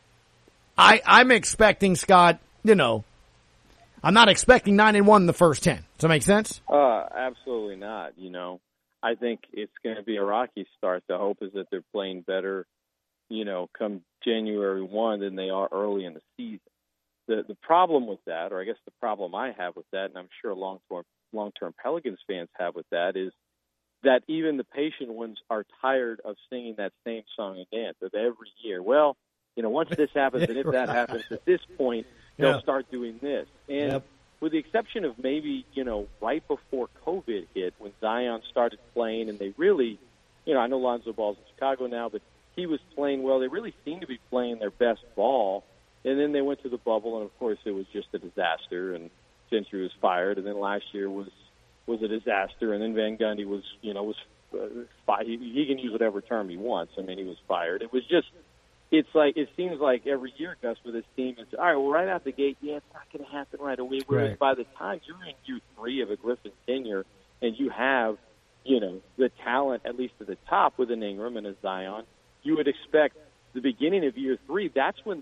I'm expecting, Scott, you know, I'm not expecting 9-1 in the first 10. Does that make sense? Absolutely not. You know, I think it's going to be a rocky start. The hope is that they're playing better, you know, come January 1 than they are early in the season. The problem with that, or I guess the problem I have with that, and I'm sure long-term Pelicans fans have with that, is that even the patient ones are tired of singing that same song and dance of every year. Well, you know, once this happens and if that happens at this point, they'll start doing this. And with the exception of maybe, you know, right before COVID hit, when Zion started playing and they really, you know, I know Lonzo Ball's in Chicago now, but he was playing well. They really seemed to be playing their best ball. And then they went to the bubble, and, of course, it was just a disaster, and Gentry was fired. And then last year was a disaster, and then Van Gundy was, you know, fired. He can use whatever term he wants. I mean, he was fired. It was just, it seems like every year, Gus, with this team, it's, all right, well, right out the gate, it's not going to happen right away. Whereas by the time you're in year 3 of a Griffin tenure and you have, you know, the talent, at least at the top with an Ingram and a Zion, you would expect the beginning of year 3, that's when this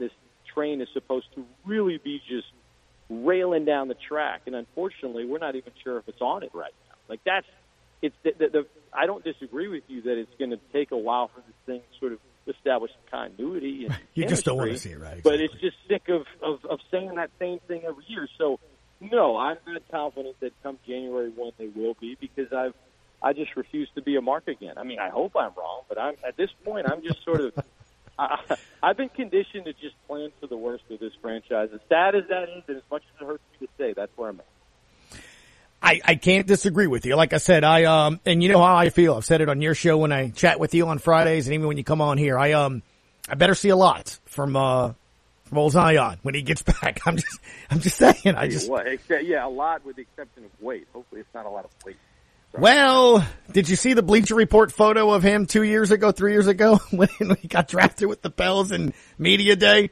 train is supposed to really be just railing down the track. And unfortunately, we're not even sure if it's on it right now. Like I don't disagree with you that it's going to take a while for this thing to sort of establish some continuity. And you just don't want to see it, right? Exactly. But it's just sick of saying that same thing every year. So, no, I'm not confident that come January 1 they will be, because I just refuse to be a mark again. I mean, I hope I'm wrong, but at this point, I'm just sort of I've been conditioned to just plan for the worst with this franchise. As sad as that is, and as much as it hurts me to say, that's where I'm at. I can't disagree with you. Like I said, and you know how I feel. I've said it on your show when I chat with you on Fridays, and even when you come on here. I better see a lot from old Zion when he gets back. I'm just saying. A lot with the exception of weight. Hopefully, it's not a lot of weight. Sorry. Well, did you see the Bleacher Report photo of him 3 years ago, when he got drafted with the Pels in media day?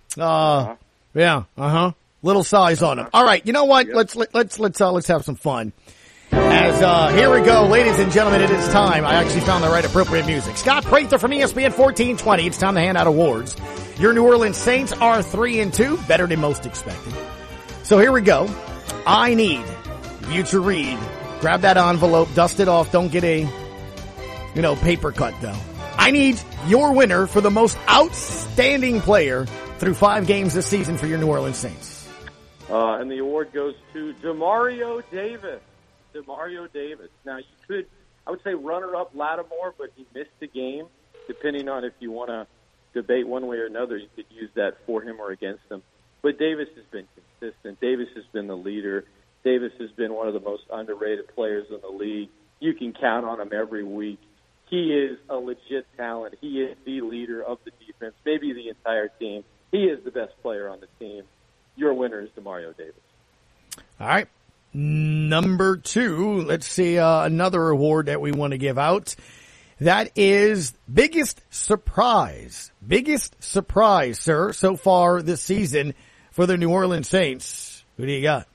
Little size on him. All right, you know what? Yep. Let's have some fun. As here we go, ladies and gentlemen, it is time. I actually found the right appropriate music. Scott Prather from ESPN 1420. It's time to hand out awards. Your New Orleans Saints are 3-2, better than most expected. So here we go. I need you to read. Grab that envelope, dust it off. Don't get a, paper cut though. I need your winner for the most outstanding player through 5 games this season for your New Orleans Saints. And the award goes to Demario Davis. Demario Davis. Now, I would say runner-up Lattimore, but he missed the game. Depending on if you want to debate one way or another, you could use that for him or against him. But Davis has been consistent. Davis has been the leader. Davis has been one of the most underrated players in the league. You can count on him every week. He is a legit talent. He is the leader of the defense, maybe the entire team. He is the best player on the team. Your winner is Demario Davis. All right. Number 2, let's see another award that we want to give out. That is biggest surprise. Biggest surprise, sir, so far this season for the New Orleans Saints. Who do you got?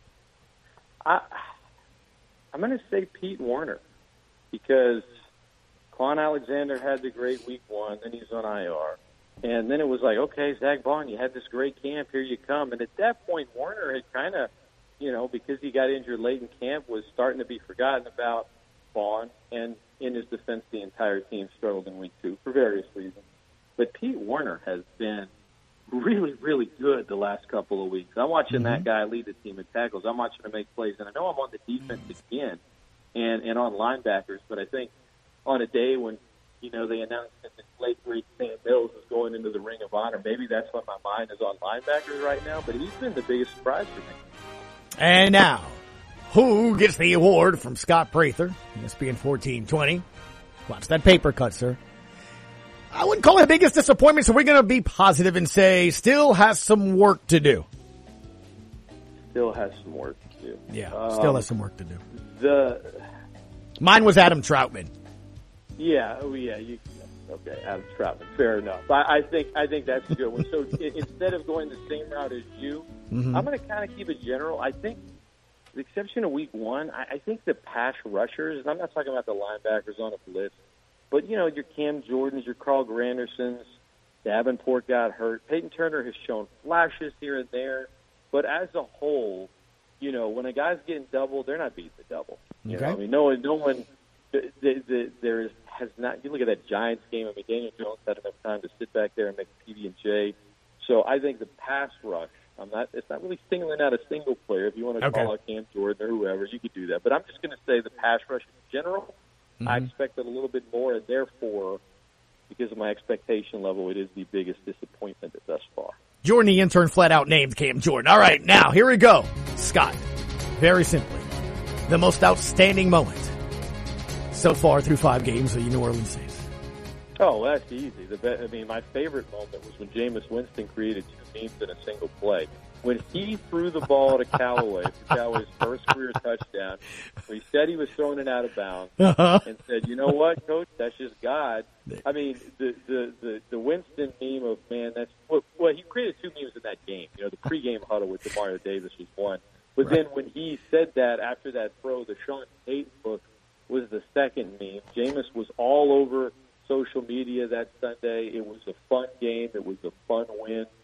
I'm going to say Pete Werner, because Quan Alexander had the great week 1, then he's on IR. And then it was like, okay, Zach Vaughn, you had this great camp, here you come. And at that point, Werner had kind of, because he got injured late in camp, was starting to be forgotten about Vaughn. And in his defense, the entire team struggled in week 2 for various reasons. But Pete Werner has been really, really good the last couple of weeks. I'm watching that guy lead the team in tackles. I'm watching him make plays. And I know I'm on the defense again and on linebackers, but I think on a day when, they announced that the late great Sam Mills is going into the Ring of Honor, maybe that's why my mind is on linebackers right now, but he's been the biggest surprise for me. And now, who gets the award from Scott Prather, ESPN 1420? Watch that paper cut, sir. I wouldn't call it the biggest disappointment, so we're going to be positive and say still has some work to do. Still has some work to do. Yeah, still has some work to do. Mine was Adam Troutman. Okay, Adam Troutman. Fair enough. I think that's a good one. So instead of going the same route as you, I'm going to kind of keep it general. I think, with the exception of week 1, I think the pass rushers, and I'm not talking about the linebackers on a blitz, but, your Cam Jordans, your Carl Grandersons, Davenport got hurt. Peyton Turner has shown flashes here and there. But as a whole, when a guy's getting double, they're not beating the double. You know? I mean, no one there has not. You look at that Giants game. I mean, Daniel Jones had enough time to sit back there and make PB&J. So I think the pass rush. It's not really singling out a single player. If you want to call out Cam Jordan or whoever, you could do that. But I'm just going to say the pass rush in general. I expected a little bit more, and therefore, because of my expectation level, it is the biggest disappointment thus far. Jordan, the intern, flat out named Cam Jordan. All right, now here we go. Scott, very simply, the most outstanding moment so far through 5 games of the New Orleans Saints. Oh, that's easy. My favorite moment was when Jameis Winston created 2 memes in a single play. When he threw the ball to Callaway for Callaway's first career touchdown, he said he was throwing it out of bounds, and said, "You know what, Coach? That's just God." I mean, the Winston meme of that's he created 2 memes in that game. The pregame huddle with Demario Davis was one, but then when he said that after that throw, the Sean Payton book was the second meme. Jameis was all over social media that Sunday. It was a fun game. It was a fun win.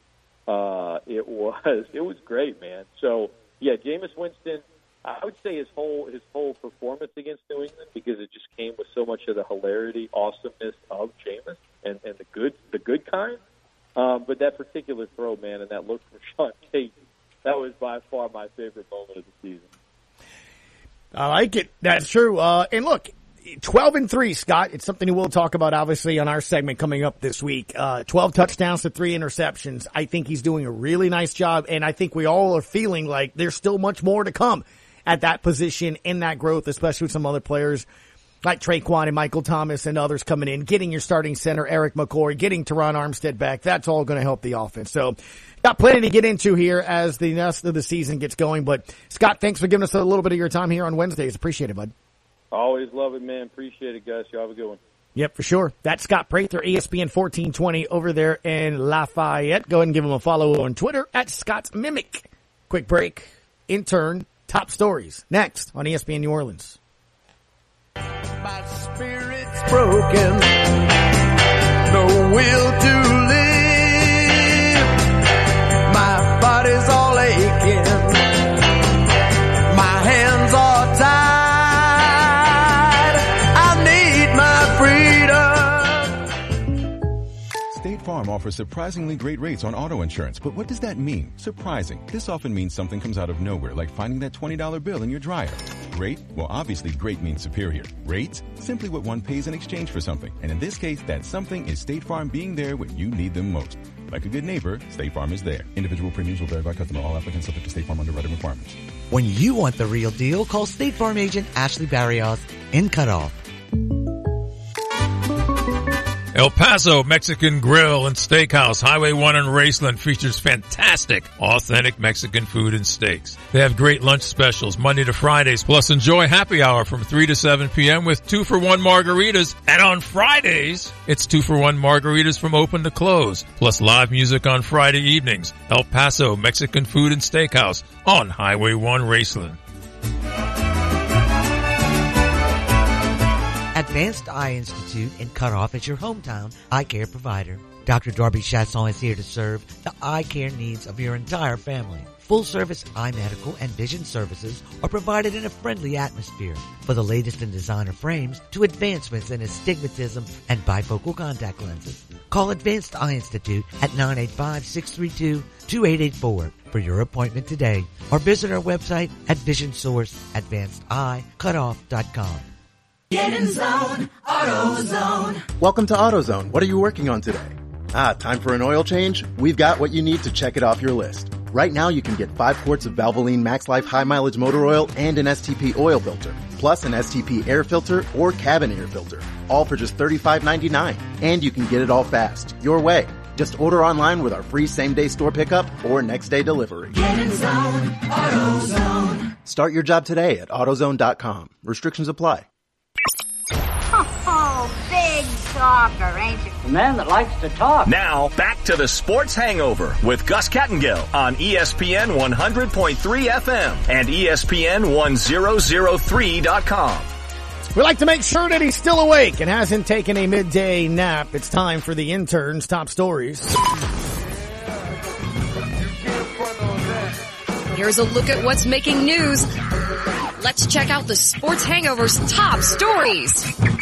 it was great, man. So yeah, Jameis Winston, I would say his whole performance against New England, because it just came with so much of the hilarity, awesomeness of Jameis and the good kind. But that particular throw, man, and that look from Sean Payton, that was by far my favorite moment of the season. I like it. That's true. And look, 12-3, Scott. It's something we'll talk about, obviously, on our segment coming up this week. 12 touchdowns to 3 interceptions. I think he's doing a really nice job, and I think we all are feeling like there's still much more to come at that position in that growth, especially with some other players like Traquan and Michael Thomas and others coming in, getting your starting center, Eric McCoy, getting Teron Armstead back. That's all going to help the offense. So got plenty to get into here as the rest of the season gets going. But Scott, thanks for giving us a little bit of your time here on Wednesdays. Appreciate it, bud. Always love it, man. Appreciate it, guys. Y'all have a good one. Yep, for sure. That's Scott Prather, ESPN 1420 over there in Lafayette. Go ahead and give him a follow on Twitter at Scott's Mimic. Quick break. Intern, top stories. Next on ESPN New Orleans. My spirit's broken, no will to live. My body's all aching, my hands are tied. I need my freedom. State Farm offers surprisingly great rates on auto insurance, but what does that mean? Surprising. This often means something comes out of nowhere, like finding that $20 bill in your dryer. Great? Well, obviously great means superior. Rates? Simply what one pays in exchange for something. And in this case, that something is State Farm being there when you need them most. Like a good neighbor, State Farm is there. Individual premiums will vary by customer. All applicants subject to State Farm underwriting requirements. When you want the real deal, call State Farm agent Ashley Barrios in Cutoff. El Paso Mexican Grill and Steakhouse, Highway 1 in Raceland, features fantastic, authentic Mexican food and steaks. They have great lunch specials Monday to Fridays, plus enjoy happy hour from 3 to 7 p.m. with 2-for-1 margaritas. And on Fridays, it's 2-for-1 margaritas from open to close, plus live music on Friday evenings. El Paso Mexican Food and Steakhouse on Highway 1 Raceland. Advanced Eye Institute in Cutoff is your hometown eye care provider. Dr. Darby Chasson is here to serve the eye care needs of your entire family. Full-service eye medical and vision services are provided in a friendly atmosphere. For the latest in designer frames to advancements in astigmatism and bifocal contact lenses. Call Advanced Eye Institute at 985-632-2884 for your appointment today. Or visit our website at VisionSourceAdvancedEyeCutoff.com. Get in zone, AutoZone. Welcome to AutoZone. What are you working on today? Time for an oil change? We've got what you need to check it off your list. Right now you can get 5 quarts of Valvoline Max Life High Mileage Motor Oil and an STP oil filter, plus an STP air filter or cabin air filter, all for just $35.99. And you can get it all fast, your way. Just order online with our free same-day store pickup or next-day delivery. Get in zone, AutoZone. Start your job today at AutoZone.com. Restrictions apply. Oh, big talker, ain't you? The man that likes to talk. Now, back to the Sports Hangover with Gus Kattengill on ESPN 100.3 FM and ESPN 1003.com. We like to make sure that he's still awake and hasn't taken a midday nap. It's time for the intern's top stories. Here's a look at what's making news. Let's check out the Sports Hangover's top stories.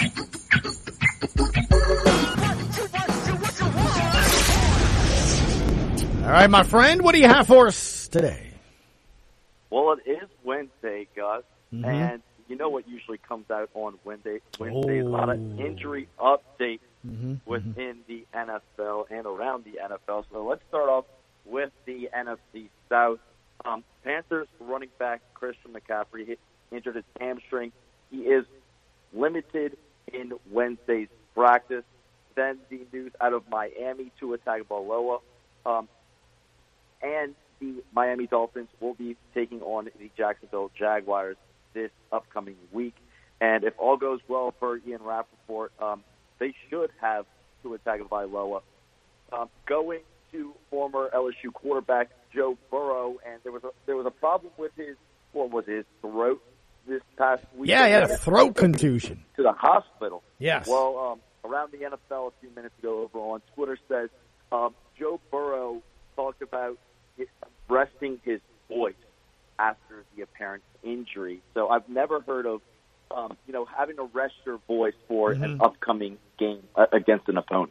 All right, my friend, what do you have for us today? Well, it is Wednesday, Gus, and you know what usually comes out on Wednesday? A lot of injury updates within the NFL and around the NFL. So let's start off with the NFC South. Panthers running back Christian McCaffrey injured his hamstring. He is limited in Wednesday's practice. Then the news out of Miami, Tua Tagovailoa, and the Miami Dolphins will be taking on the Jacksonville Jaguars this upcoming week. And if all goes well for Ian Rappaport, they should have Tua Tagovailoa. Going to former LSU quarterback Joe Burrow, and there was a problem with his throat this past week. Yeah, he had a throat contusion. To the hospital. Yes. Well, around the NFL a few minutes ago over on Twitter says Joe Burrow talk about resting his voice after the apparent injury. So I've never heard of, having to rest your voice for an upcoming game against an opponent.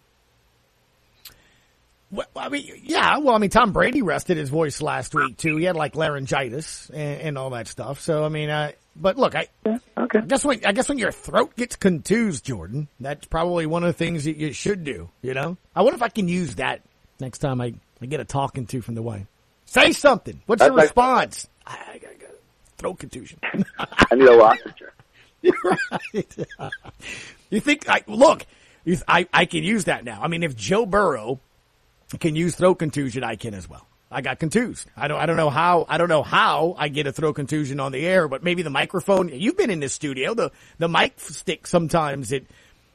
Well, Tom Brady rested his voice last week too. He had like laryngitis and all that stuff. So but look, I guess when your throat gets contused, Jordan, that's probably one of the things that you should do. I wonder if I can use that next time I get a talking to from the wife. Say something. What's your response? I got throat contusion. I need a lozenge. You're right. You think? I can use that now. I mean, if Joe Burrow can use throat contusion, I can as well. I got contused. I don't know how I get a throat contusion on the air, but maybe the microphone. You've been in this studio. The mic stick sometimes it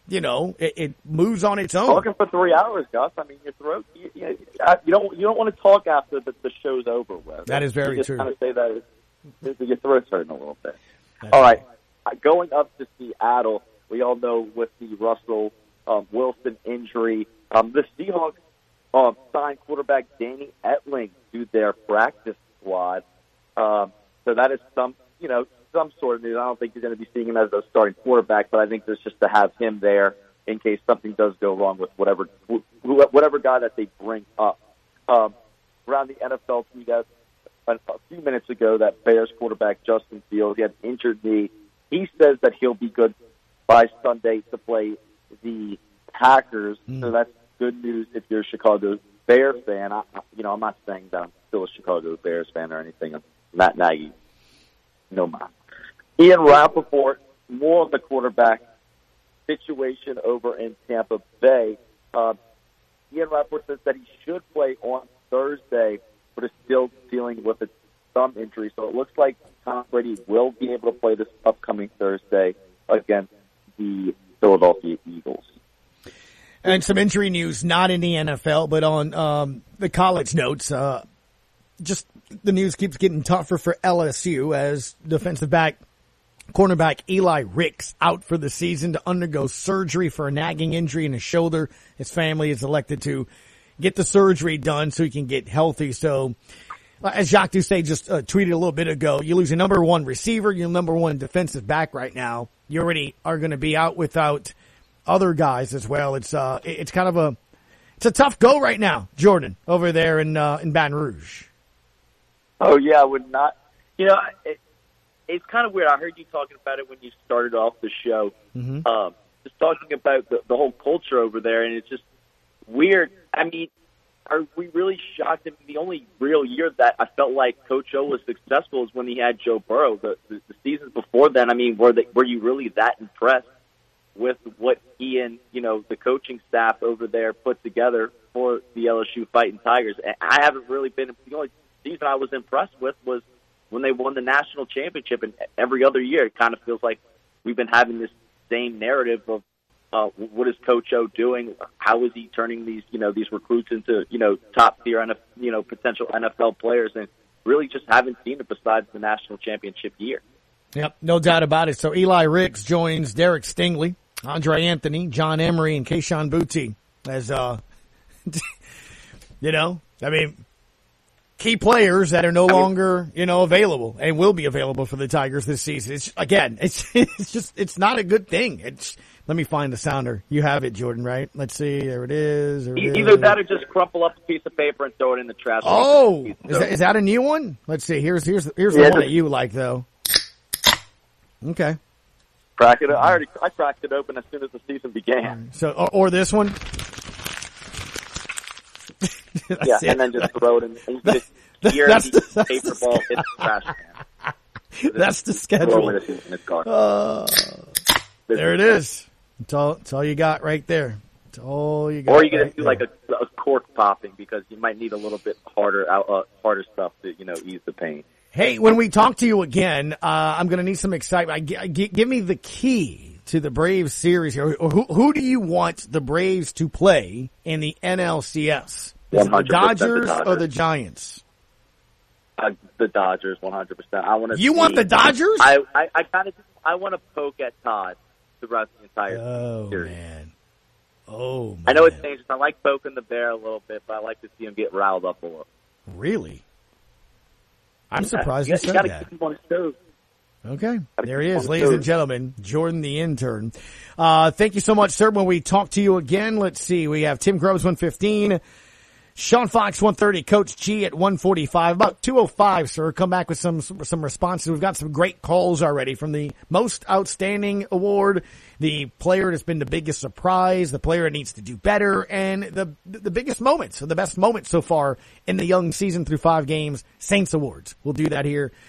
moves on its own. Talking for 3 hours, Gus. I mean, your throat. You don't want to talk after the show's over with. That is very true. Kind of say that your throat's hurting a little bit. All right, going up to Seattle, we all know with the Russell Wilson injury, the Seahawks signed quarterback Danny Etling to their practice squad. So that is some sort of news. I don't think you're going to be seeing him as a starting quarterback, but I think there's just to have him there in case something does go wrong with whatever guy that they bring up. Around the NFL, we got a few minutes ago that Bears quarterback Justin Fields, he had an injured knee. He says that he'll be good by Sunday to play the Packers. So that's good news if you're a Chicago Bears fan. I'm not saying that I'm still a Chicago Bears fan or anything. I'm Matt Nagy. No mind. Ian Rappaport, more of the quarterback situation over in Tampa Bay. Ian Rappaport says that he should play on Thursday, but is still dealing with a thumb injury. So it looks like Tom Brady will be able to play this upcoming Thursday against the Philadelphia Eagles. And some injury news, not in the NFL, but on the college notes. Just the news keeps getting tougher for LSU as cornerback Eli Ricks out for the season to undergo surgery for a nagging injury in his shoulder. His family is elected to get the surgery done so he can get healthy. So, as Jacques Doucet just tweeted a little bit ago, you lose your number one receiver, your number one defensive back right now. You already are going to be out without other guys as well. It's kind of it's a tough go right now, Jordan, over there in Baton Rouge. Oh yeah, I would not. It's kind of weird. I heard you talking about it when you started off the show. Just talking about the whole culture over there, and it's just weird. I mean, are we really shocked? I mean, the only real year that I felt like Coach O was successful is when he had Joe Burrow. The seasons before then, I mean, were you really that impressed with what he and the coaching staff over there put together for the LSU Fighting Tigers? I haven't really been. The only season I was impressed with was when they won the national championship, and every other year it kind of feels like we've been having this same narrative of what is Coach O doing? How is he turning these recruits into top tier potential NFL players? And really just haven't seen it besides the national championship year. Yep, no doubt about it. So Eli Ricks joins Derek Stingley, Andre Anthony, John Emery, and Kayshon Boutte as key players that are no longer, available and will be available for the Tigers this season. It's not a good thing. Let me find the sounder. You have it, Jordan, right? Let's see. There it is. Either that or just crumple up a piece of paper and throw it in the trash. Oh, is that a new one? Let's see. Here's the one that you like, though. Okay. Crack it. I cracked it open as soon as the season began. So, or this one. Yeah, and then just throw it in. And you just hear the paper ball hit the trash can. That's the schedule. There it is. It's all you got right there. It's all you got. Or you can do like a cork popping because you might need a little bit harder stuff to ease the pain. Hey, when we talk to you again, I'm going to need some excitement. Give me the key to the Braves series here. Who do you want the Braves to play in the NLCS? Is it the Dodgers or the Giants? The Dodgers, 100%. You want the Dodgers? I want to poke at Todd throughout the entire series. Man. Oh, I know it's dangerous. I like poking the bear a little bit, but I like to see him get riled up a little. Really? I'm surprised you said gotta that. keep him on his toes. Okay. There he is, ladies and gentlemen. Jordan the intern. Thank you so much, sir. When we talk to you again, let's see. We have Tim Groves 115, Sean Fox 130, Coach G at 145. About 205, sir. Come back with some responses. We've got some great calls already from the Most Outstanding Award, the player that's been the biggest surprise, the player that needs to do better, and the biggest moments, the best moments so far in the young season through 5 games, Saints Awards. We'll do that here